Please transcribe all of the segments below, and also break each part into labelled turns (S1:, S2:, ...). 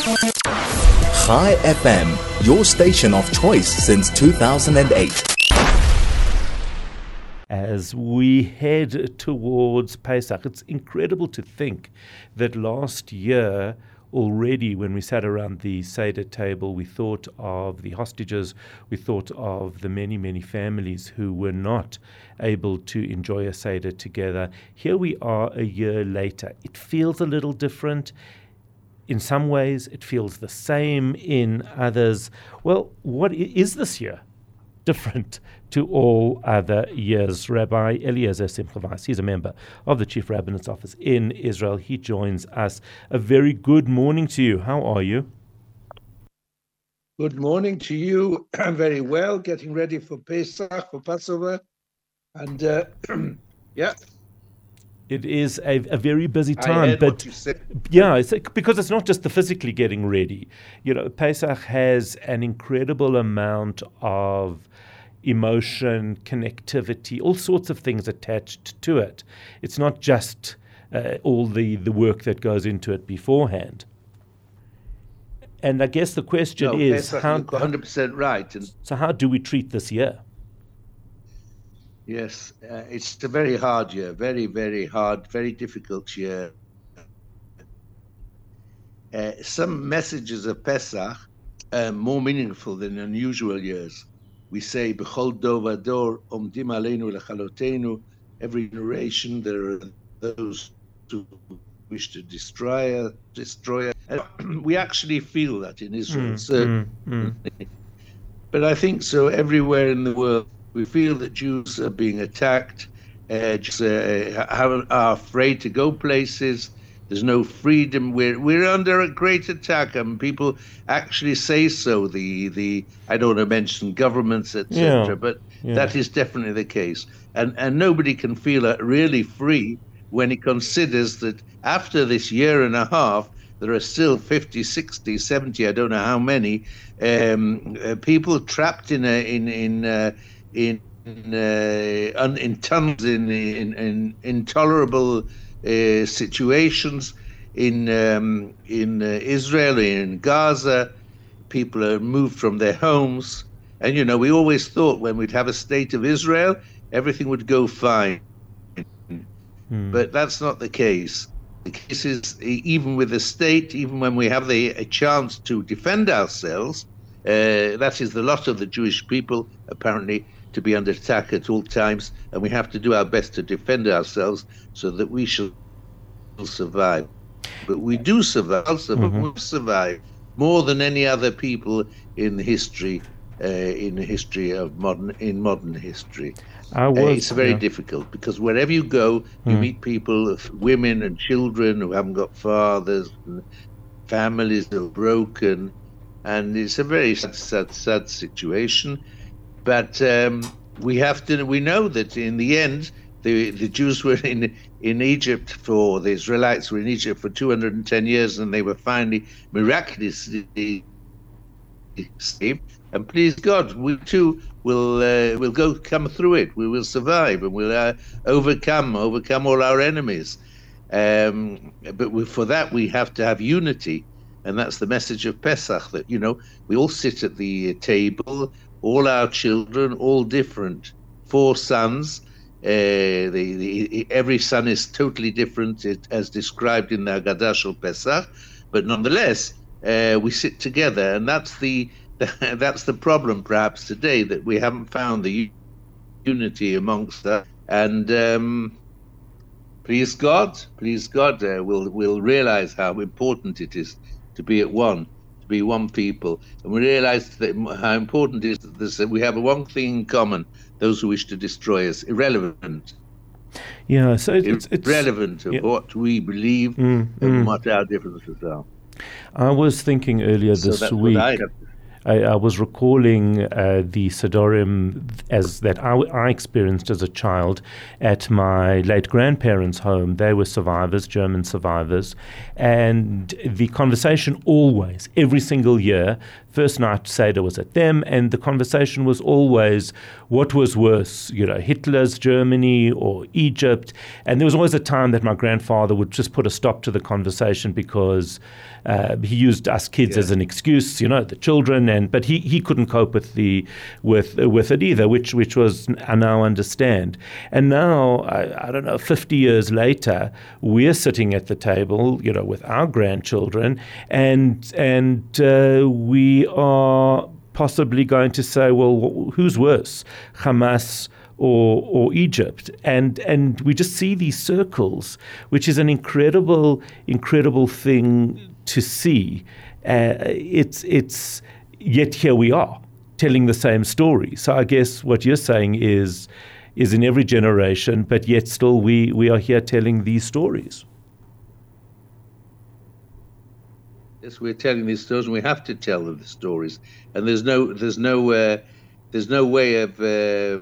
S1: Chai FM, your station of choice since 2008.
S2: As we head towards Pesach, it's incredible to think that last year already, when we sat around the Seder table, we thought of the hostages, we thought of the many, many families who were not able to enjoy a Seder together. Here we are a year later. It feels a little different. In some ways, it feels the same. In others, well, what is this year different to all other years? Rabbi Eliezer Simcha Weiss, he's a member of the Chief Rabbinate's Office in Israel. He joins us. A very good morning to you. How are you?
S3: Good morning to you. I'm very well, getting ready for Pesach, for Passover. And yeah.
S2: It is a very busy time.
S3: I heard
S2: but
S3: what you said.
S2: Yeah, because it's not just the physically getting ready. You know, Pesach has an incredible amount of emotion, connectivity, all sorts of things attached to it. It's not just all the work that goes into it beforehand. And I guess the question is,
S3: Pesach, you're 100% right.
S2: So how do we treat this year?
S3: Yes, it's a very hard year, very, very hard, very difficult year. Some messages of Pesach are more meaningful than unusual years. We say, B'chol dor v'dor omdim aleinu lechalotenu. Every generation there are those who wish to destroy us. We actually feel that in Israel, certainly. But I think so everywhere in the world. We feel that Jews are being attacked, Jews are afraid to go places. There's no freedom. We're under a great attack, and people actually say so. I don't want to mention governments, etc., but that is definitely the case. And nobody can feel really free when he considers that after this year and a half, there are still 50, 60, 70, I don't know how many people trapped in tunnels, in intolerable situations in Israel, in Gaza. People are moved from their homes, and we always thought when we'd have a state of Israel, everything would go fine. But that's not the case. The case is, even with the state, even when we have a chance to defend ourselves, that is the lot of the Jewish people, apparently, to be under attack at all times, and we have to do our best to defend ourselves so that we shall survive. But we do survive, we survive more than any other people in history, of modern history. It's very difficult, because wherever you go, you meet people, women and children who haven't got fathers, and families that are broken, and it's a very sad situation. But we know that in the end, the Jews were in Egypt the Israelites were in Egypt for 210 years, and they were finally miraculously saved. And please God, we too will come through it. We will survive, and we'll overcome all our enemies. But for that, we have to have unity, and that's the message of Pesach. That we all sit at the table, all our children, all different. 4 sons. Every son is totally different, as described in the Haggadah Shel Pesach. But nonetheless, we sit together, and that's the problem perhaps today, that we haven't found the unity amongst us. And please God, we'll realize how important it is to be at one, to be one people. And we realize how important it is that we have one thing in common: those who wish to destroy us. Irrelevant.
S2: Yeah, so it's
S3: irrelevant of what we believe and what our differences are.
S2: I was thinking earlier this week. I was recalling the Sidorim as that I experienced as a child at my late grandparents' home. They were survivors, German survivors, and the conversation always, every single year, first night Seder was at them, and the conversation was always, what was worse, Hitler's Germany or Egypt? And there was always a time that my grandfather would just put a stop to the conversation because he used us kids as an excuse, the children, but he couldn't cope with it either, which was I now understand. And now, I don't know, 50 years later, we're sitting at the table, with our grandchildren, and we are possibly going to say, well, who's worse, Hamas or Egypt? And we just see these circles, which is an incredible thing to see. It's yet here we are telling the same story. So I guess what you're saying is in every generation, but yet still we are here telling these stories.
S3: Yes, we're telling these stories, and we have to tell them the stories. And there's no way of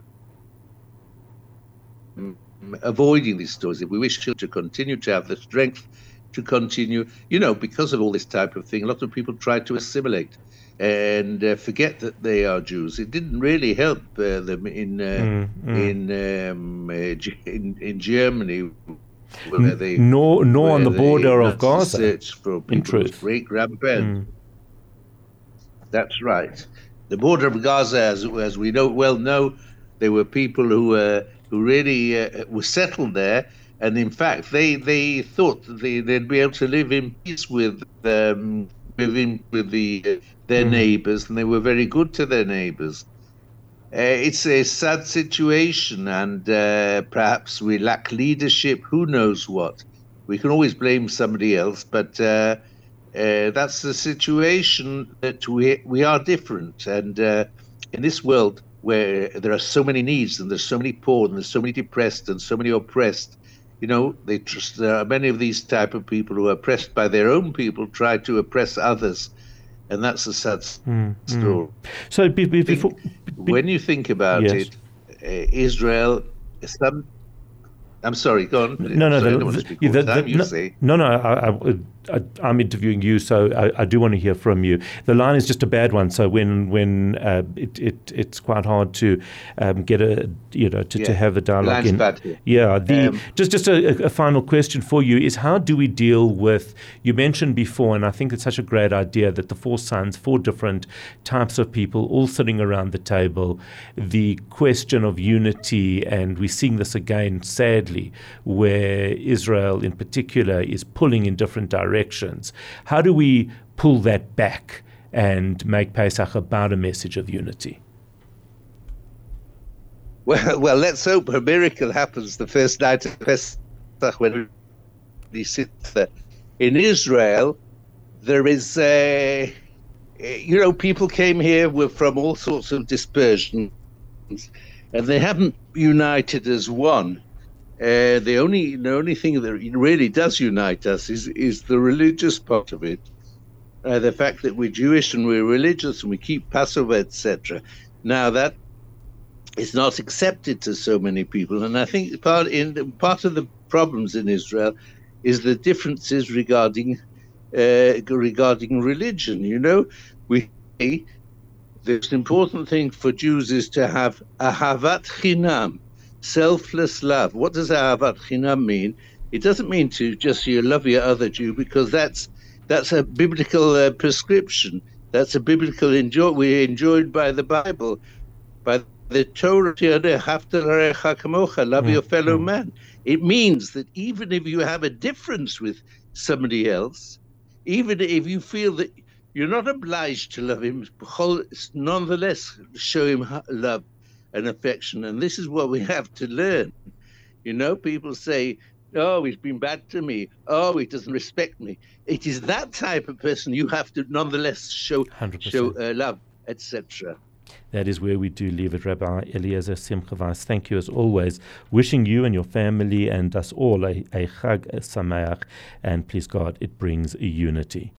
S3: avoiding these stories. If we wish to continue to have the strength to continue, because of all this type of thing, a lot of people try to assimilate and forget that they are Jews. It didn't really help them in Germany.
S2: Nor on the border of Gaza.
S3: Search for people's great grandparents. That's right. The border of Gaza, as we well know, there were people who really were settled there, and in fact, they thought that they'd be able to live in peace with their neighbors, and they were very good to their neighbors. It's a sad situation, and perhaps we lack leadership. Who knows what? We can always blame somebody else, but that's the situation, that we are different. And in this world where there are so many needs, and there's so many poor, and there's so many depressed, and so many oppressed, there are many of these type of people who are oppressed by their own people, try to oppress others. And that's a sad story.
S2: So
S3: when you think about it, Israel, I'm sorry, go on.
S2: I'm interviewing you, so I do want to hear from you. The line is just a bad one, so when it's quite hard to get to have a dialogue.
S3: The line's bad here.
S2: Yeah. Just a final question for you is, how do we deal with? You mentioned before, and I think it's such a great idea, that the four sons, four different types of people, all sitting around the table. The question of unity, and we're seeing this again, sadly, where Israel in particular is pulling in different directions. How do we pull that back and make Pesach about a message of unity?
S3: Well, let's hope a miracle happens the first night of Pesach when he sits there. In Israel, there is, people came here from all sorts of dispersions, and they haven't united as one. The only thing that really does unite us is the religious part of it, the fact that we're Jewish and we're religious and we keep Passover, etc. Now that is not accepted to so many people, and I think part of the problems in Israel is the differences regarding religion. The most important thing for Jews is to have ahavat chinam, selfless love. What does ahavat chinam mean? It doesn't mean to just you love your other Jew, because that's a biblical prescription. That's a biblical we're enjoyed by the Bible, by the Torah. Love your fellow man. It means that even if you have a difference with somebody else, even if you feel that you're not obliged to love him, nonetheless show him love and affection. And this is what we have to learn. People say, oh, he's been bad to me. Oh, he doesn't respect me. It is that type of person you have to nonetheless show love, etc.
S2: That is where we do leave it. Rabbi Eliezer Simcha Weiss, thank you as always. Wishing you and your family and us all a Chag Sameach, and please God, it brings unity.